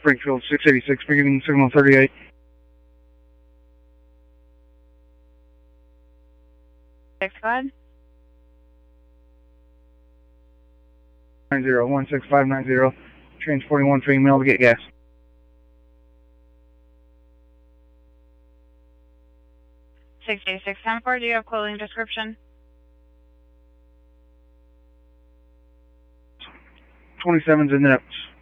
Springfield 686, beginning signal 38. Go ahead. 16590, transporting one female to get gas. 686 10-4, do you have clothing description? 27's in the notes.